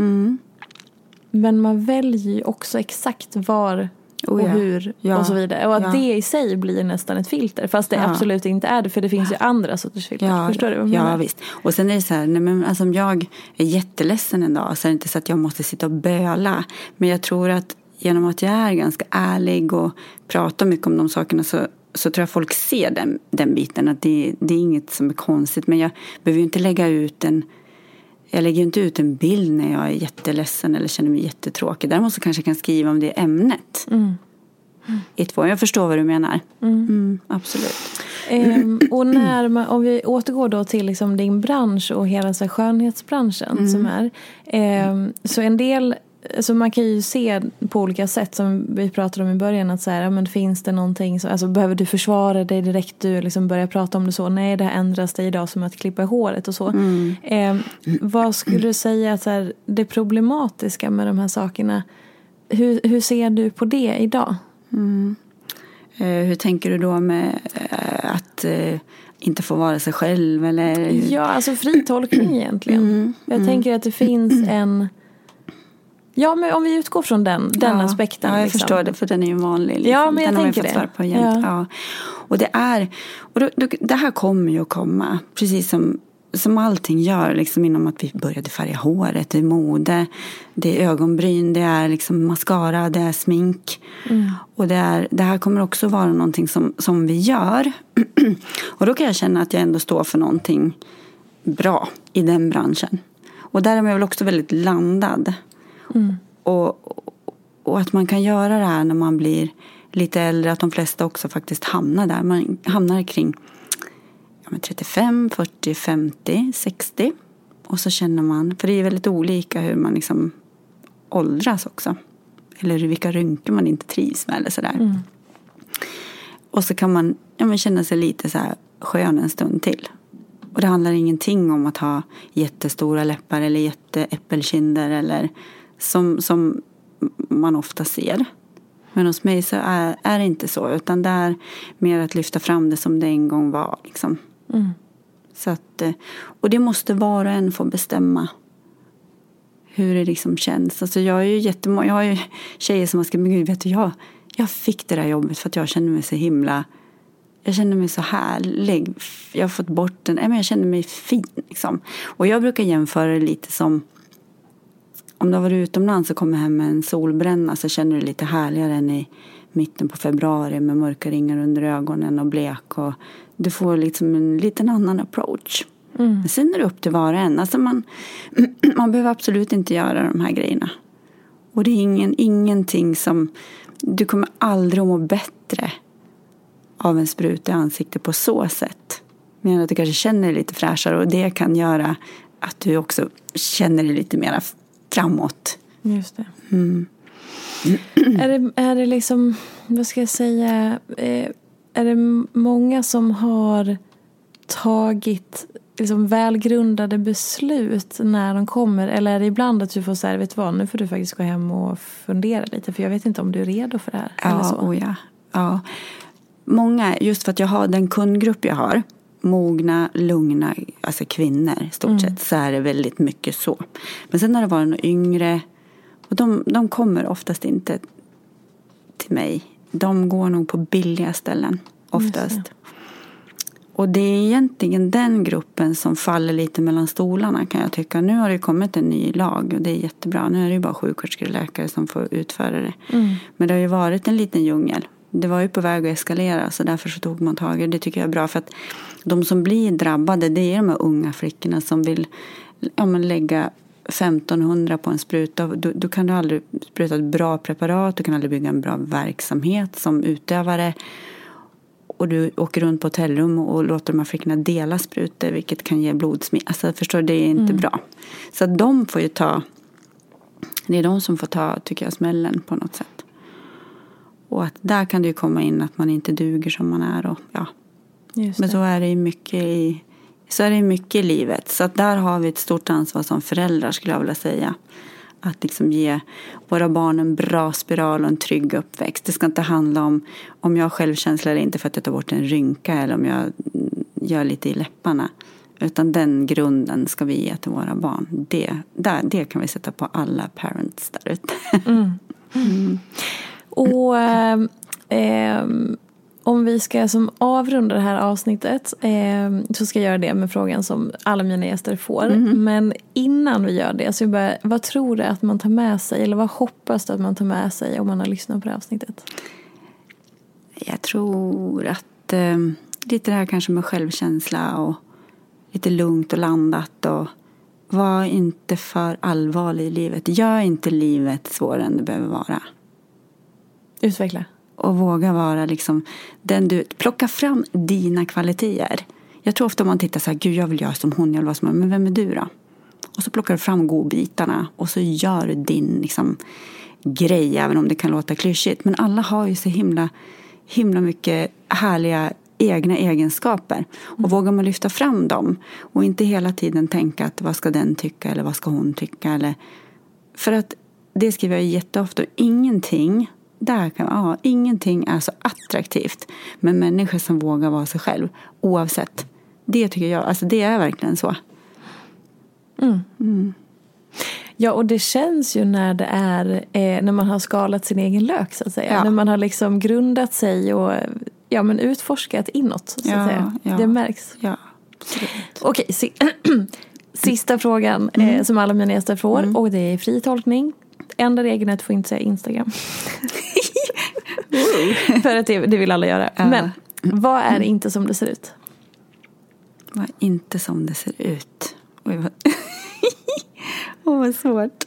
Men man väljer ju också exakt var och hur och så vidare. Och att det i sig blir nästan ett filter. Fast det absolut inte är det. För det finns ju andra sorters filter. Förstår du vad jag menar? Ja, visst. Och sen är det så här, nej, men, alltså, om jag är jätteledsen en dag så är det inte så att jag måste sitta och böla. Men jag tror att genom att jag är ganska ärlig och pratar mycket om de sakerna så tror jag folk ser den biten. Att det är inget som är konstigt. Men jag behöver ju inte jag lägger inte ut en bild när jag är jätteledsen eller känner mig jättetråkig. Däremot så kanske jag kan skriva om det ämnet. Jag förstår vad du menar. Absolut. Och om vi återgår då till liksom din bransch och hela så här skönhetsbranschen som är. Så en del... Så man kan ju se på olika sätt som vi pratade om i början att så här, men finns det någonting så, alltså behöver du försvara dig direkt du liksom börjar prata om det så, nej det här ändras det idag som att klippa håret och så. Vad skulle du säga att så här, det problematiska med de här sakerna, hur ser du på det idag? Hur tänker du då med att inte få vara sig själv eller? Ja, alltså fri tolkning egentligen. Jag tänker att det finns en... Ja, men om vi utgår från den aspekten. Ja, jag liksom. förstår det, för den är ju vanlig. Liksom. Ja, men jag den tänker har jag fått svar på igen. Ja. Och det är... Och det här kommer ju att komma. Precis som allting gör. Liksom inom att vi började färga håret. Det är mode. Det är ögonbryn. Det är liksom mascara. Det är smink. Och det här kommer också vara någonting som vi gör. Och då kan jag känna att jag ändå står för någonting bra i den branschen. Och där är jag väl också väldigt landad. Och att man kan göra det här när man blir lite äldre, att de flesta också faktiskt hamnar där. Man hamnar kring 35, 40, 50, 60. Och så känner man, för det är väldigt olika hur man liksom åldras också. Eller vilka rynkor man inte trivs med eller sådär. Och så kan man känna sig lite så här skön en stund till. Och det handlar ingenting om att ha jättestora läppar eller jätteäppelkinder eller som man ofta ser. Men hos mig så är det inte så, utan det är mer att lyfta fram det som det en gång var liksom. Så att, och det måste var och en få bestämma hur det liksom känns. Alltså jag är ju jag har ju tjejer som har skrivit, vet du, jag fick det där jobbet för att jag kände mig så himla, jag kände mig så härlig. Jag har fått bort jag kände mig fin liksom. Och jag brukar jämföra det lite som om du har varit utomlands och kommer hem med en solbränna så känner du lite härligare än i mitten på februari med mörka ringar under ögonen och blek. Och du får liksom en liten annan approach. Men sen är det upp till var och en. Alltså man behöver absolut inte göra de här grejerna. Och det är ingenting som... Du kommer aldrig att må bättre av en sprut i ansiktet på så sätt. Men att du kanske känner dig lite fräschare och det kan göra att du också känner dig lite mer framåt. Just det. Är det liksom, vad ska jag säga, är det många som har tagit liksom välgrundade beslut när de kommer, eller är det ibland att du får säga, vet du vad, nu får du faktiskt gå hem och fundera lite, för jag vet inte om du är redo för det här. Ja, eller så. Ja. Många, just för att jag har den kundgrupp jag har, mogna, lugna, alltså kvinnor stort sett, så är det väldigt mycket så. Men sen när det var några yngre, och de kommer oftast inte till mig. De går nog på billiga ställen oftast. Och det är egentligen den gruppen som faller lite mellan stolarna, kan jag tycka. Nu har det kommit en ny lag och det är jättebra. Nu är det ju bara sjuksköterskor och läkare som får utföra det. Men det har ju varit en liten djungel. Det var ju på väg att eskalera, så därför så tog man tag i det. Det tycker jag är bra, för att de som blir drabbade, det är de här unga flickorna som vill lägga 1500 på en spruta. Då kan du aldrig spruta ett bra preparat, du kan aldrig bygga en bra verksamhet som utövare. Och du åker runt på hotellrum och låter de här flickorna dela sprutor, vilket kan ge blodsmitta. Alltså, förstår du, det är inte bra. Så att de får ju det är de som får ta, tycker jag, smällen på något sätt. Och att där kan det ju komma in att man inte duger som man är. Och, ja. Men så är det ju mycket i så är det mycket i livet. Så att där har vi ett stort ansvar som föräldrar, skulle jag vilja säga. Att liksom ge våra barn en bra spiral och en trygg uppväxt. Det ska inte handla om jag har självkänsla eller inte för att jag tar bort en rynka eller om jag gör lite i läpparna. Utan den grunden ska vi ge till våra barn. Det kan vi sätta på alla parents där ute. Och om vi ska som avrunda det här avsnittet så ska jag göra det med frågan som alla mina gäster får. Men innan vi gör det så vad tror du att man tar med sig, eller vad hoppas du att man tar med sig om man har lyssnat på det här avsnittet? Jag tror att lite det här kanske med självkänsla och lite lugnt och landat och var inte för allvarlig i livet. Gör inte livet svårare än det behöver vara. Utveckla. Och våga vara liksom plocka fram dina kvaliteter. Jag tror ofta om man tittar så här, gud jag vill göra som hon, jag vill vara som hon, men vem är du då? Och så plockar du fram godbitarna och så gör du din liksom grej, även om det kan låta klyschigt. Men alla har ju så himla mycket härliga egna egenskaper. Och vågar man lyfta fram dem och inte hela tiden tänka att vad ska den tycka eller vad ska hon tycka. Eller, för att det skriver jag jätteofta, ingenting är så attraktivt med människor som vågar vara sig själv oavsett. Det tycker jag, alltså det är verkligen så. Ja, och det känns ju när det är när man har skalat sin egen lök så att säga. Ja. När man har liksom grundat sig och utforskat inåt så att säga. Ja. Det märks. Ja. Okej, sista frågan som alla mina gäster får och det är fri tolkning. Enda regeln är att få inte säga Instagram. För att det vill alla göra. Men vad är inte som det ser ut? Vad är inte som det ser ut? Oj, vad svårt.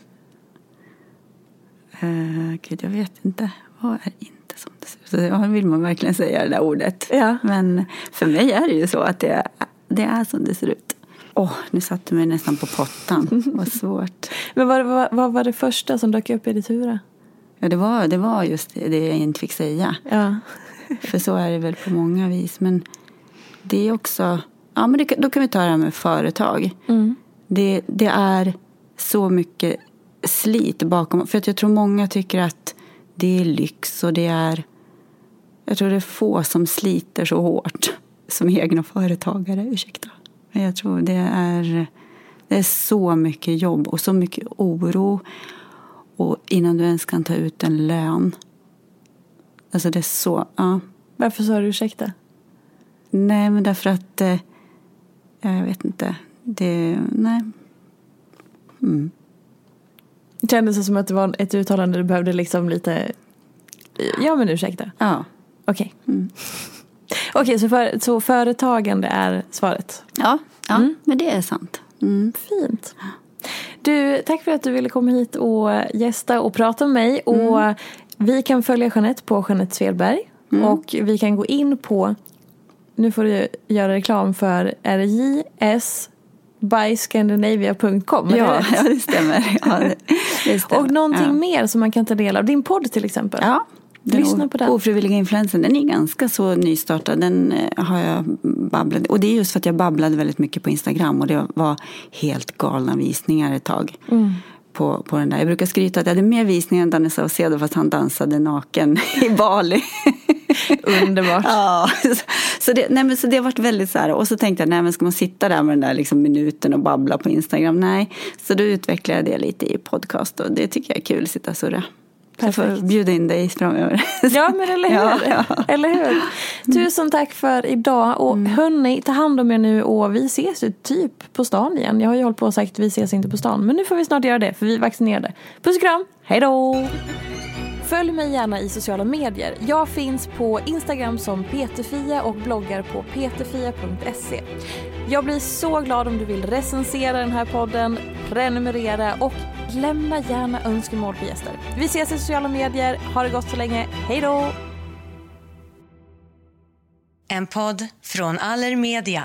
Gud, jag vet inte. Vad är inte som det ser ut? Så vill man verkligen säga det där ordet. Ja. Men för mig är det ju så att det är som det ser ut. Nu satt du mig nästan på pottan. Vad svårt. Men vad var det första som dök upp i ditt huvud? Ja, det var just det jag inte fick säga. Ja. För så är det väl på många vis. Men det är också... Ja, men då kan vi ta det här med företag. Det är så mycket slit bakom. För att jag tror många tycker att det är lyx. Och jag tror det är få som sliter så hårt som egna företagare. Ursäkta. Men jag tror det är så mycket jobb och så mycket oro. Och innan du ens kan ta ut en lön. Alltså det är så, ja. Varför sa du ursäkta? Nej, men därför att jag vet inte. Nej. Det kändes som att det var ett uttalande du behövde liksom lite... Ja, men ursäkta. Ja. Okej. Okej, så företagande är svaret. Ja, men det är sant. Fint. Du, tack för att du ville komma hit och gästa och prata med mig. Och vi kan följa Jeanette på Jeanette Svedberg. Och vi kan gå in på... Nu får du göra reklam för JS@Scandinavia.com. Ja, det stämmer. Det stämmer. Och någonting mer som man kan ta del av. Din podd till exempel. Ja. Lyssna på den. Ofrivilliga influensen, den är ganska så nystartad. Den har jag babblat. Och det är just för att jag babblade väldigt mycket på Instagram. Och det var helt galna visningar ett tag. På den där. Jag brukar skryta att jag hade mer visningar än Danny Saucedo fast han dansade naken i Bali. Underbart. Ja, så det har varit väldigt så här. Och så tänkte jag, nej men ska man sitta där med den där liksom minuten och babbla på Instagram? Nej, så då utvecklade jag det lite i podcast. Och det tycker jag är kul att sitta och surra. Perfekt. Jag får bjuda in dig framöver. Ja, men eller hur? Ja. Eller hur? Tusen tack för idag. Och hörni, ta hand om er nu. Och vi ses ju typ på stan igen. Jag har ju hållit på och sagt att vi ses inte på stan. Men nu får vi snart göra det, för vi är vaccinerade. Puss och kram, hej då! Följ mig gärna i sociala medier. Jag finns på Instagram som Peterfia och bloggar på peterfia.se. Jag blir så glad om du vill recensera den här podden, prenumerera och lämna gärna önskemål på gäster. Vi ses i sociala medier. Ha det gott så länge. Hej då! En podd från Allermedia.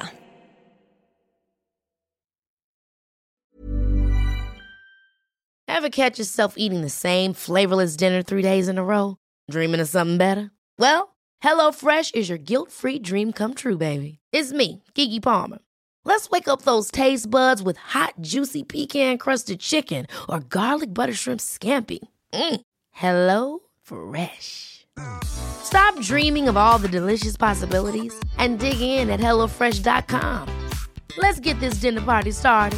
Ever catch yourself eating the same flavorless dinner 3 days in a row? Dreaming of something better? Well, HelloFresh is your guilt-free dream come true, baby. It's me, Keke Palmer. Let's wake up those taste buds with hot, juicy pecan-crusted chicken or garlic butter shrimp scampi. Hello Fresh. Stop dreaming of all the delicious possibilities and dig in at HelloFresh.com. Let's get this dinner party started.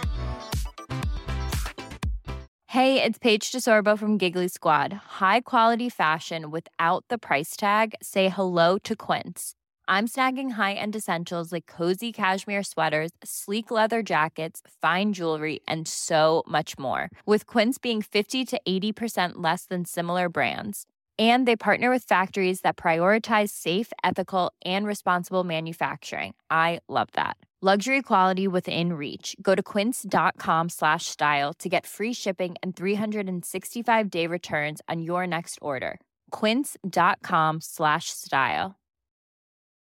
Hey, it's Paige DeSorbo from Giggly Squad. High quality fashion without the price tag. Say hello to Quince. I'm snagging high-end essentials like cozy cashmere sweaters, sleek leather jackets, fine jewelry, and so much more. With Quince being 50 to 80% less than similar brands. And they partner with factories that prioritize safe, ethical, and responsible manufacturing. I love that. Luxury quality within reach. Go to quince.com/style to get free shipping and 365-day returns on your next order. Quince.com/style.